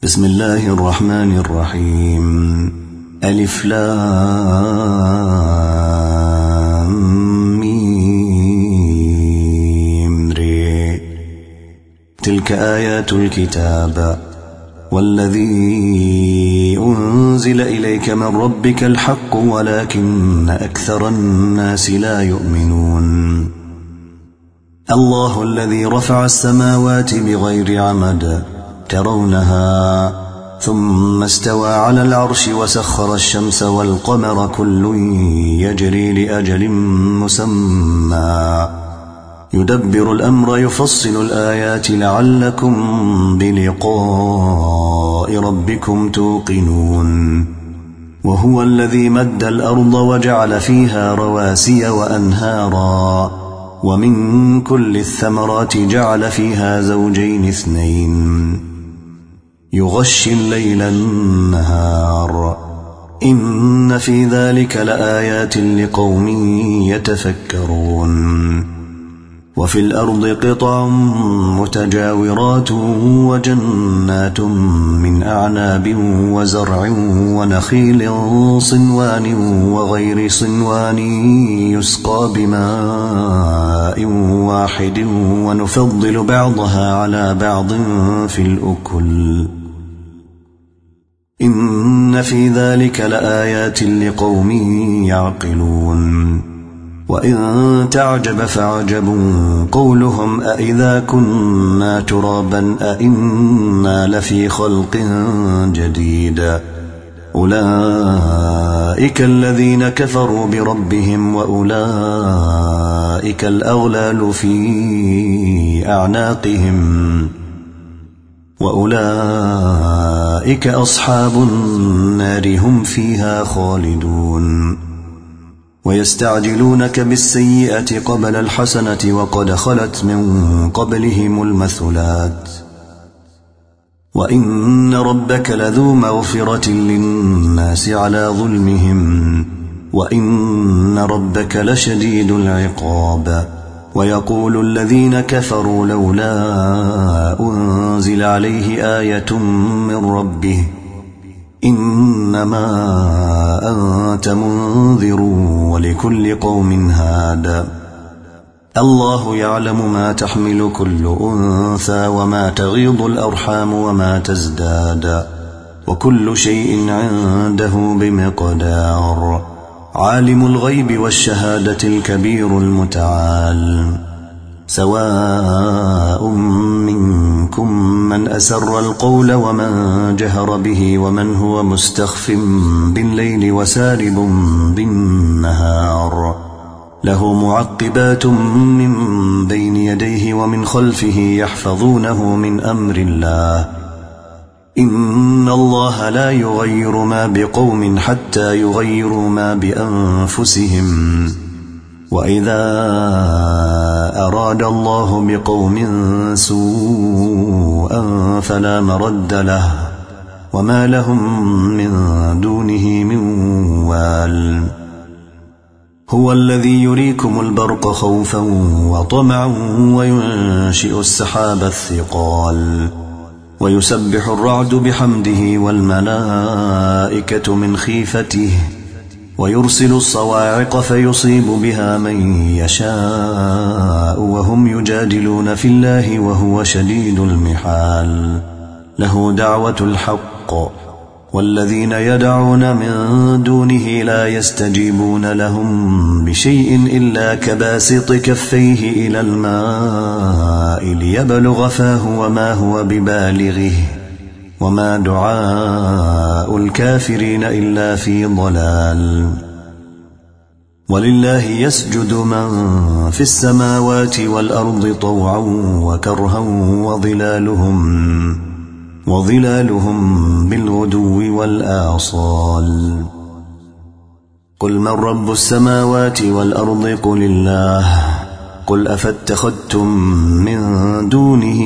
بسم الله الرحمن الرحيم. ألف لام ميم ري. تلك آيات الكتاب والذي أنزل إليك من ربك الحق ولكن أكثر الناس لا يؤمنون. الله الذي رفع السماوات بغير عمد ترونها ثم استوى على العرش وسخر الشمس والقمر كل يجري لأجل مسمى يدبر الأمر يفصل الآيات لعلكم بلقاء ربكم توقنون. وهو الذي مد الأرض وجعل فيها رواسي وأنهارا ومن كل الثمرات جعل فيها زوجين اثنين يغشي الليل النهار إن في ذلك لآيات لقوم يتفكرون. وفي الأرض قطع متجاورات وجنات من أعناب وزرع ونخيل صنوان وغير صنوان يسقى بماء واحد ونفضل بعضها على بعض في الأكل إن في ذلك لآيات لقوم يعقلون. وإن تعجب فعجب قولهم أإذا كنا ترابا أإنا لفي خلق جديد أولئك الذين كفروا بربهم وأولئك الأغلال في أعناقهم وأولئك أصحاب النار هم فيها خالدون. ويستعجلونك بالسيئة قبل الحسنة وقد خلت من قبلهم المثلات وإن ربك لذو مغفرة للناس على ظلمهم وإن ربك لشديد العقاب. ويقول الذين كفروا لولا أنزل عليه آية من ربه إنما أنت منذر ولكل قوم هاد. الله يعلم ما تحمل كل أنثى وما تغيض الأرحام وما تزداد وكل شيء عنده بمقدار. عالم الغيب والشهادة الكبير المتعال. سواء منكم من أسر القول ومن جهر به ومن هو مستخف بالليل وسارب بالنهار له معقبات من بين يديه ومن خلفه يحفظونه من أمر الله إن الله لا يغير ما بقوم حتى يغيروا ما بأنفسهم وإذا أراد الله بقوم سوءا فلا مرد له وما لهم من دونه من وال. هو الذي يريكم البرق خوفا وطمعا وينشئ السحاب الثقال ويسبح الرعد بحمده والملائكة من خيفته ويرسل الصواعق فيصيب بها من يشاء وهم يجادلون في الله وهو شديد المحال. له دعوة الحق والذين يدعون من دونه لا يستجيبون لهم بشيء إلا كباسط كفيه إلى الماء ليبلغ فاه وما هو ببالغه وما دعاء الكافرين إلا في ضلال. ولله يسجد من في السماوات والأرض طوعا وكرها وظلالهم بالغدو والآصال. قل من رب السماوات والأرض قل الله. قل أفاتخذتم من دونه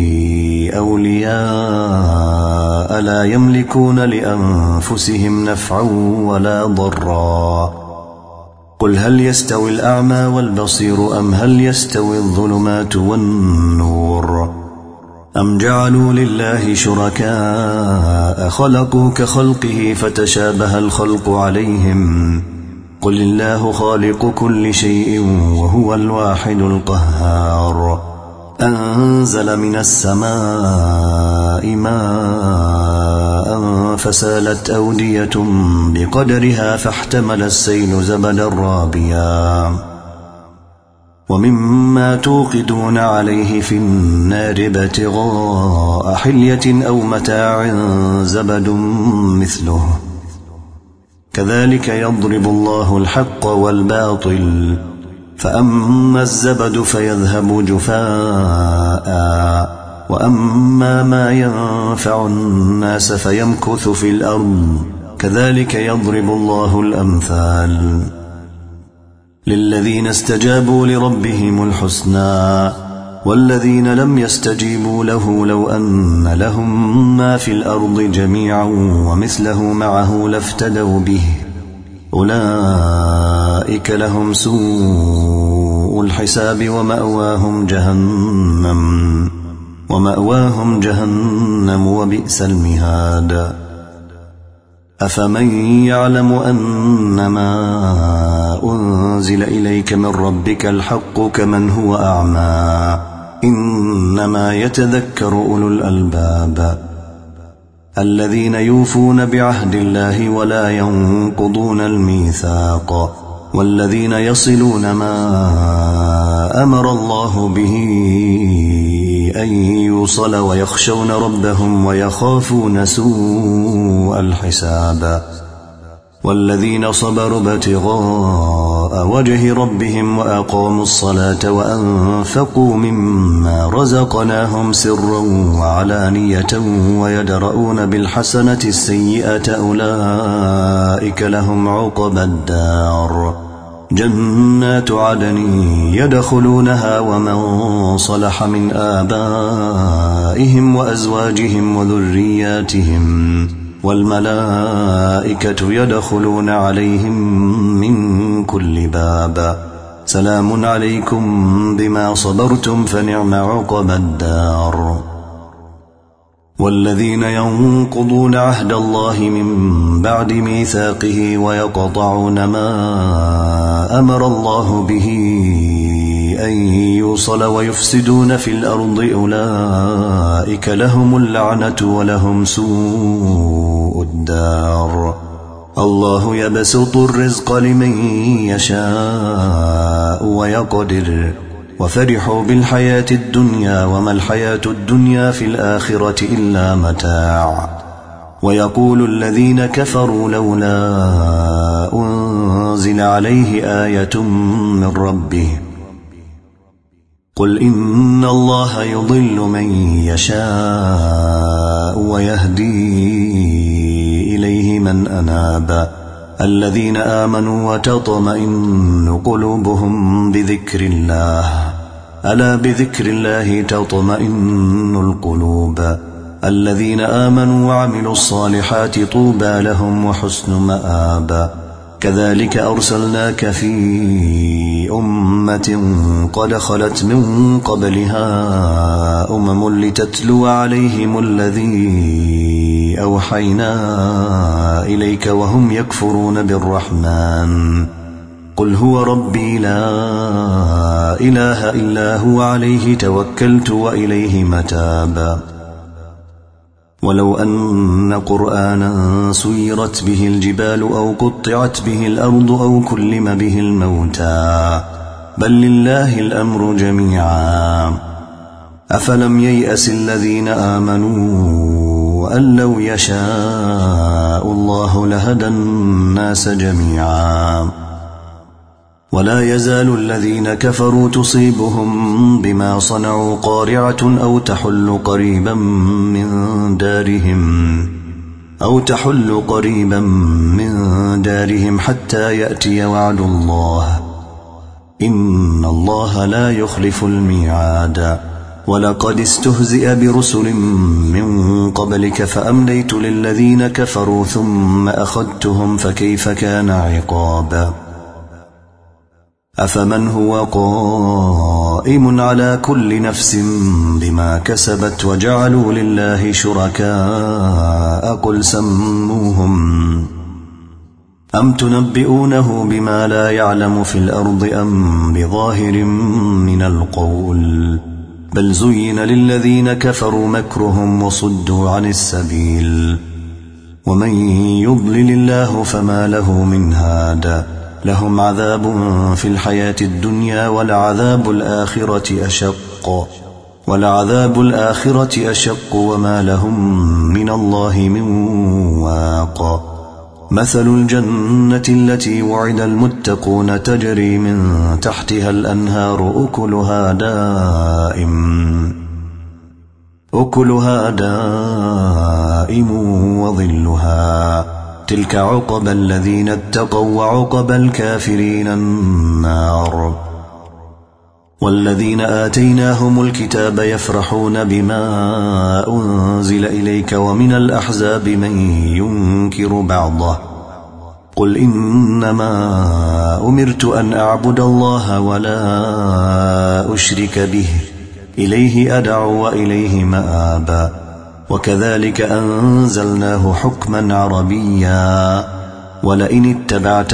أولياء لا يملكون لأنفسهم نفعا ولا ضرا. قل هل يستوي الأعمى والبصير أم هل يستوي الظلمات والنور أم جعلوا لله شركاء خلقوا كخلقه فتشابه الخلق عليهم قل الله خالق كل شيء وهو الواحد القهار أنزل من السماء ماء فسالت أودية بقدرها فاحتمل السيل زبدا رابيا ومما توقدون عليه في النار ابتغاء حلية أو متاع زبد مثله كذلك يضرب الله الحق والباطل فأما الزبد فيذهب جفاء وأما ما ينفع الناس فيمكث في الأرض كذلك يضرب الله الأمثال للذين استجابوا لربهم الحسنى والذين لم يستجيبوا له لو أن لهم ما في الأرض جميعا ومثله معه لافتدوا به أولئك لهم سوء الحساب ومأواهم جهنم وبئس المهاد أفمن يعلم أنما أنزل إليك من ربك الحق كمن هو أعمى إنما يتذكر أولو الألباب الذين يوفون بعهد الله ولا ينقضون الميثاق والذين يصلون ما أمر الله به أن يوصل ويخشون ربهم ويخافون سوء الحساب والذين صبروا ابتغاء وجه ربهم وأقاموا الصلاة وأنفقوا مما رزقناهم سرا وعلانية ويدرؤون بالحسنة السيئة أولئك لهم عقبى الدار جنات عدن يدخلونها ومن صلح من آبائهم وأزواجهم وذرياتهم والملائكة يدخلون عليهم من كل باب سلام عليكم بما صبرتم فنعم عقبى الدار والذين ينقضون عهد الله من بعد ميثاقه ويقطعون ما أمر الله به أن يوصل ويفسدون في الأرض أولئك لهم اللعنة ولهم سوء الدار الله يبسط الرزق لمن يشاء ويقدر وفرحوا بالحياة الدنيا وما الحياة الدنيا في الآخرة إلا متاع ويقول الذين كفروا لولا أنزل عليه آية من ربه قل إن الله يضل من يشاء ويهدي إليه من أناب الذين آمنوا وتطمئن قلوبهم بذكر الله ألا بذكر الله تطمئن القلوب الذين آمنوا وعملوا الصالحات طوبى لهم وحسن مآب كذلك أرسلناك في أمة قد خلت من قبلها لتتلو عليهم الذي أوحينا إليك وهم يكفرون بالرحمن قل هو ربي لا إله إلا هو عليه توكلت وإليه متاب ولو أن قرآنا سيرت به الجبال أو قطعت به الأرض أو كلم به الموتى بل لله الأمر جميعا أفلم ييأس الذين آمنوا أن لو يشاء الله لهدى الناس جميعا ولا يزال الذين كفروا تصيبهم بما صنعوا قارعة أو تحل قريبا من دارهم حتى يأتي وعد الله إن الله لا يخلف الميعاد ولقد استهزئ برسل من قبلك فأمليت للذين كفروا ثم أخذتهم فكيف كان عقاب أفمن هو قائم على كل نفس بما كسبت وجعلوا لله شركاء قل سموهم أم تنبئونه بما لا يعلم في الأرض أم بظاهر من القول بل زين للذين كفروا مكرهم وصدوا عن السبيل ومن يضلل الله فما له من هاد لهم عذاب في الحياة الدنيا ولعذاب الآخرة أشق وما لهم من الله من واق مثل الجنة التي وعد المتقون تجري من تحتها الأنهار أكلها دائم وظلها تلك عقبى الذين اتقوا وعقبى الكافرين النار والذين آتيناهم الكتاب يفرحون بما أنزل إليك ومن الأحزاب من ينكر بعضه قل إنما أمرت أن أعبد الله ولا أشرك به إليه أدعو وإليه مآب وكذلك أنزلناه حكما عربيا ولئن اتبعت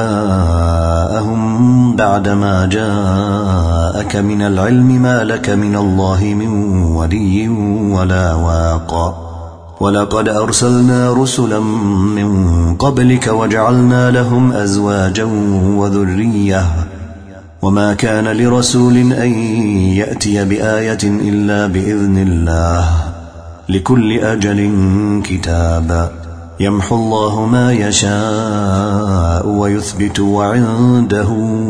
أهواءهم بعدما جاءك من العلم ما لك من الله من ولي ولا واق ولقد أرسلنا رسلا من قبلك وجعلنا لهم أزواجا وذرية وما كان لرسول أن يأتي بآية إلا بإذن الله لكل أجل كتاب يمحو الله ما يشاء ويثبت وعنده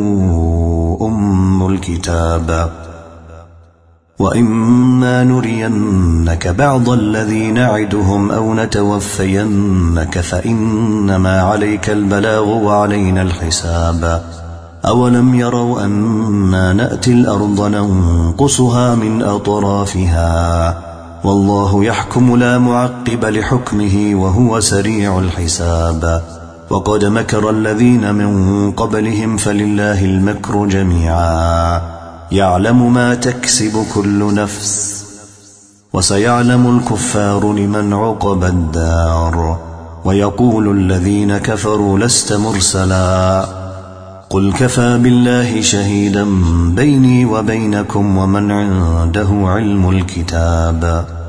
أم الكتاب وإما نرينك بعض الذي نعدهم أو نتوفينك فإنما عليك البلاغ وعلينا الحساب أولم يروا أنا نأتي الأرض ننقصها من أطرافها والله يحكم لا معقب لحكمه وهو سريع الحساب وقد مكر الذين من قبلهم فلله المكر جميعا يعلم ما تكسب كل نفس وسيعلم الكفار لمن عقب الدار ويقول الذين كفروا لست مرسلا قل كفى بالله شهيدا بيني وبينكم ومن عنده علم الكتاب